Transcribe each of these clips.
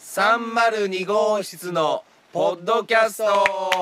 302号室のポッドキャスト。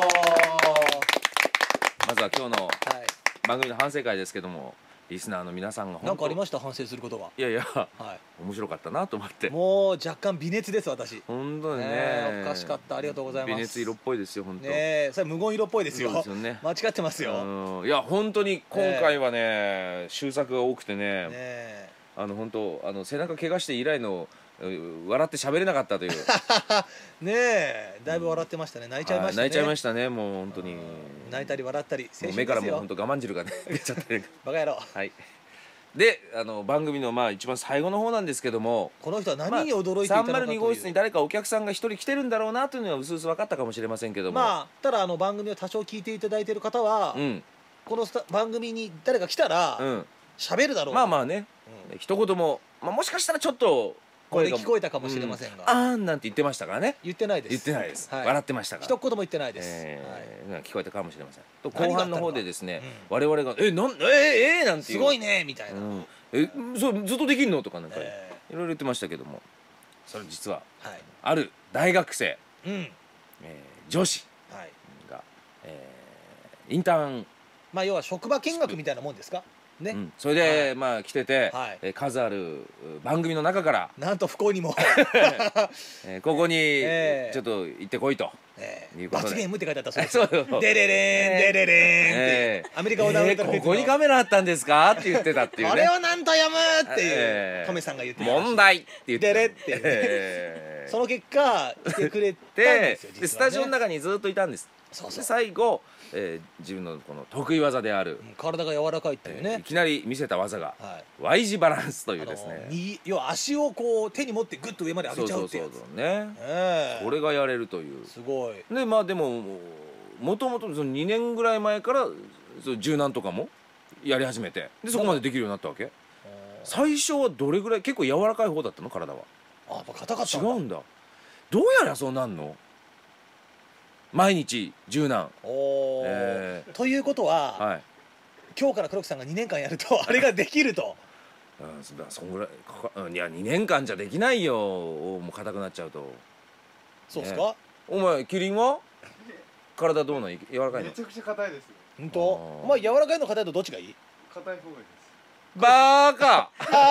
まずは今日の番組の反省会ですけども、リスナーの皆さんが何かありました？反省することが。 いやいや、面白かったなと思って。 もう若干微熱です私。 本当にね、 おかしかった。ありがとうございます。 微熱色っぽいですよ本当。 ね、それ無言色っぽいですよ。 そうですよね。 間違ってますよ。 いや本当に今回はね、終作が多くてね、本当背中怪我して以来の笑って喋れなかったというねえ、だいぶ笑ってましたね。泣いちゃいましたね。 泣いちゃいましたね。もう本当に泣いたり笑ったり、 目からもう本当我慢汁がね出ちゃってる。 バカ野郎。 はい。で番組の一番最後の方なんですけども、 この人は何に驚いていたのかという、 302号室に誰かお客さんが一人来てるんだろうなというのはうすうす分かったかもしれませんけども、 ただ番組を多少聞いていただいている方は、この番組に誰か来たら喋るだろう。 まあまあね、一言ももしかしたらちょっと声が聞こえたかもしれませんが、 あーんなんて言ってましたからね。 言ってないです。 言ってないです。笑ってましたから。 一言も言ってないです。 聞こえたかもしれません。と後半の方でですね、我々がなんてすごいねみたいな、 そうずっとできるのとかなんかいろいろ言ってましたけども、それ実はある大学生女子がインターン、 要は職場見学みたいなもんですかね。 それで来てて、数ある番組の中からなんと不幸にもここにちょっと行ってこいということで、 罰ゲームって書いてあったそうです。デレレーンデレレーンってアメリカをここにカメラあったんですかって言ってたっていうね。 これをなんと読むっていうトメさんが言ってた。 問題って言ってデレっていうその結果来てくれたんですよ。 でスタジオの中にずっといたんです。で最後自分のこの得意技である体が柔らかいっていうね、 いきなり見せた技が Y 字バランスというですね、 要は足をこう手に持ってグッと上まで上げちゃうってやつね。これがやれるという。 すごい。 ででももともと2年ぐらい前から柔軟とかもやり始めて、でそこまでできるようになったわけ。最初はどれぐらい結構柔らかい方だったの体は。 やっぱ硬かったんだ。違うんだ。どうやらそうなんの。毎日柔軟。 ということは、今日から黒木さんが2年間やるとあれができると。 そんぐらいいや2年間じゃできないよ。もう硬くなっちゃうと。 そうですか。 お前キリンは体どうなん？柔らかいの？ めちゃくちゃ硬いです。 本当？お前柔らかいの硬いのどっちがいい？ 硬い方がいいです。 バーカ。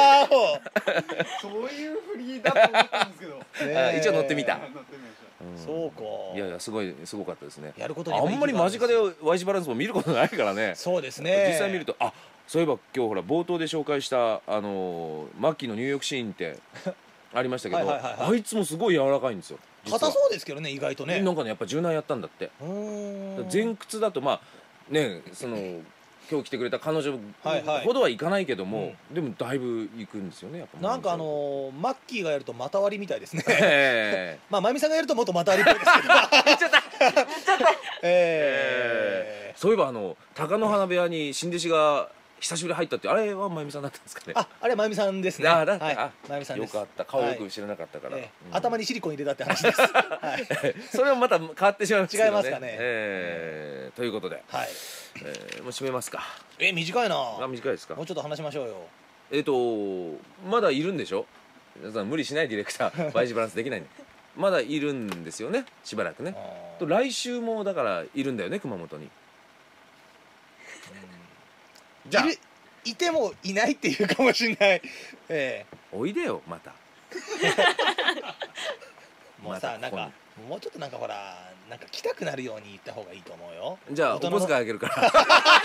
そういう振りだと思ったんですけど。 一応乗ってみた。 そうか。 いやいやすごかったですね。 やることにあんまり間近で Y 字バランスも見ることないからね。 そうですね。 実際見るとそういえば今日ほら冒頭で紹介したマッキーの入浴シーンってありましたけど、あいつもすごい柔らかいんですよ。 硬そうですけどね、意外とね。 なんかねやっぱ柔軟やったんだって。前屈だと今日来てくれた彼女ほどはいかないけども、でもだいぶいくんですよね。やっぱなんかマッキーがやると股割りみたいですね。まゆみさんがやるともっと股割りっぽいですけど。言っちゃった。 そういえば貴乃花部屋に新弟子が久しぶりに入ったって、あれはまゆみさんだったんですかね。 あれまゆみさんですね。 まゆみさんです。 よかった。顔よく知らなかったから。 頭にシリコン入れたって話です。 それはまた変わってしまいますけどね。 違いますかね。 ということで、もう締めますか。 短いな。 短いですか。 もうちょっと話しましょうよ。 まだいるんでしょ。皆さん無理しない、ディレクター。Y 字バランスできないね。まだいるんですよね。しばらくね。来週もだからいるんだよね、熊本に。 じゃあいてもいないっていうかもしれない。 おいでよまた。 もうさ、なんかもうちょっとなんかほらなんか来たくなるように言った方がいいと思うよ。 じゃあお小遣いあげるから。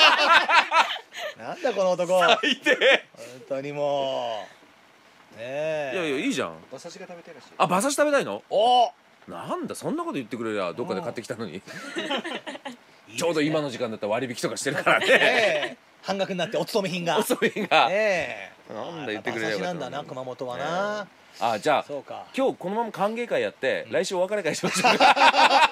なんだこの男。 最低。 本当にもう。 いやいやいいじゃん。 馬刺しが食べたいらしい。 馬刺し食べたいの？ お。 なんだそんなこと言ってくれりゃどっかで買ってきたのに。ちょうど今の時間だったら割引とかしてるからね。 半額になってお勤め品が。 お勤め品が。 なんだ言ってくれりゃよかった。 馬刺しなんだな熊本はな。 じゃあ今日このまま歓迎会やって来週お別れ会しましょうか。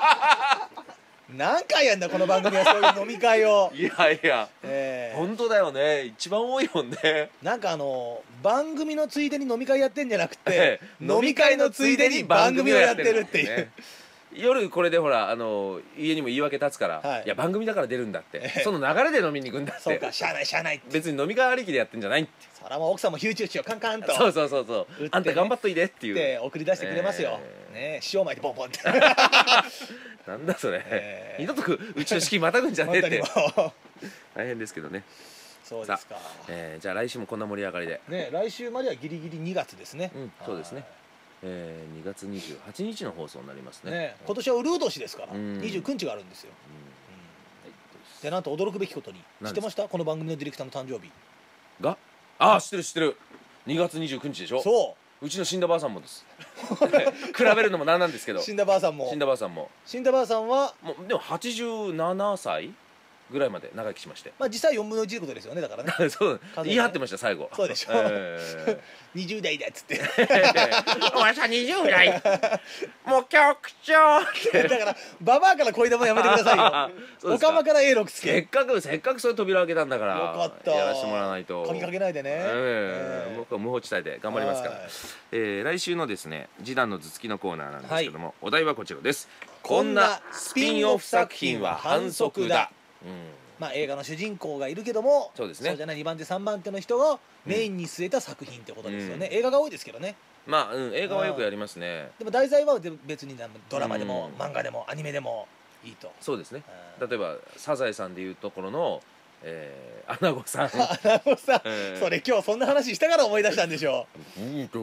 何回やんだこの番組はそういう飲み会を。 いやいや本当だよね。一番多いもんね。 なんか番組のついでに飲み会やってんじゃなくて飲み会のついでに番組をやってるっていう。 夜これでほら家にも言い訳立つから、いや番組だから出るんだって、その流れで飲みに行くんだって。 そうか、しゃあないしゃあないって、 別に飲み会ありきでやってんじゃないって。 そらもう奥さんも集中しよう、カンカンと、 そうそうそうそう、あんた頑張っといでっていうで送り出してくれますよね。塩巻いてポンポンってなんだそれ、二度とうちの敷居またぐんじゃねえって大変ですけどね。 そうですか。 じゃあ来週もこんな盛り上がりでね、来週まではギリギリ2月ですね。 そうですね。2月28日の放送になりますね。 今年はウルー年ですから29日があるんですよ。でなんと驚くべきことに、知ってました？この番組のディレクターの誕生日が、ああ知ってる知ってる、2月29日でしょ。そう、うちの死んだばあさんもです比べるのもなんなんですけど、 死んだばあさんも死んだばあさんも死んだばあさんはもうでも87歳ぐらいまで長生きしまして、 まあ実際4分の1ってことですよね。だからねそう言い張ってました最後。 そうでしょ、20代だっつってお前さ20代もう局長だからババアから恋玉やめてくださいよおかまから A6 つけ。 せっかくそういう扉を開けたんだからよかったやらせてもらわないと。 鍵かけないでね。 僕は無法地帯で頑張りますから。来週のですね示談の頭突きのコーナーなんですけども、お題はこちらです。こんなスピンオフ作品は反則だ。 まあ映画の主人公がいるけども、そうじゃない2番手3番手の人がメインに据えた作品ってことですよね。映画が多いですけどね。 まあ映画はよくやりますね。 でも題材は別にドラマでも漫画でもアニメでもいいと。 そうですね。例えばサザエさんでいうところのアナゴさん。 アナゴさん、それ今日そんな話したから思い出したんでしょう。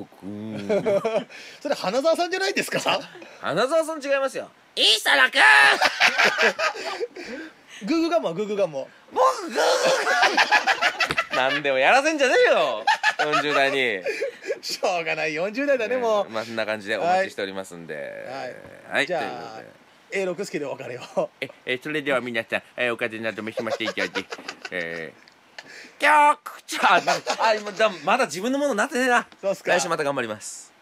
それ花澤さんじゃないですか？ 花澤さん違いますよ。磯野くんグーグーガンモはグーグーガンモ。 僕グーグー何でもやらせんじゃねえよ40代に。 しょうがない40代だね。もうまあそんな感じでお待ちしておりますんで、 じゃあ A6 助でお別れを。 それでは皆さんお風邪など召しましていただき局長まだ自分のものになってねえな。来週また頑張ります。